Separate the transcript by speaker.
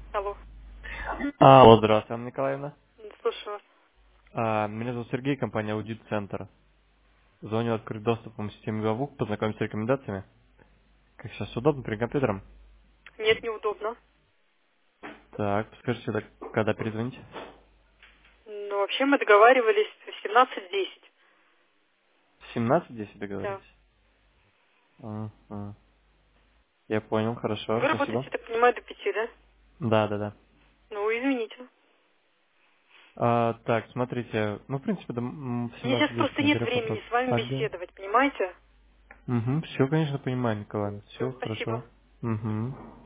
Speaker 1: Алло.
Speaker 2: Алло, здравствуйте, Анна Николаевна.
Speaker 1: Слушаю вас.
Speaker 2: Меня зовут Сергей, компания Аудит Центр. Звоню открыть доступом к системе Гавук, познакомиться с рекомендациями. Как сейчас удобно перед компьютером?
Speaker 1: Нет, неудобно.
Speaker 2: Так, скажите, когда перезвонить?
Speaker 1: Ну, вообще мы договаривались в 17:10.
Speaker 2: В 17:10
Speaker 1: Да.
Speaker 2: договорились? Мгм. Я понял, хорошо,
Speaker 1: Вы работаете,
Speaker 2: спасибо.
Speaker 1: я так понимаю, до 5, да?
Speaker 2: Да.
Speaker 1: Ну, извините.
Speaker 2: Так, смотрите, ну, в принципе, в
Speaker 1: Мне сейчас
Speaker 2: 17:10
Speaker 1: просто нет
Speaker 2: наберет вопрос.
Speaker 1: времени с вами
Speaker 2: Ага.
Speaker 1: беседовать, понимаете?
Speaker 2: Угу, все, конечно, понимаю, Николаевна,
Speaker 1: Все,
Speaker 2: все
Speaker 1: спасибо.
Speaker 2: хорошо. Угу.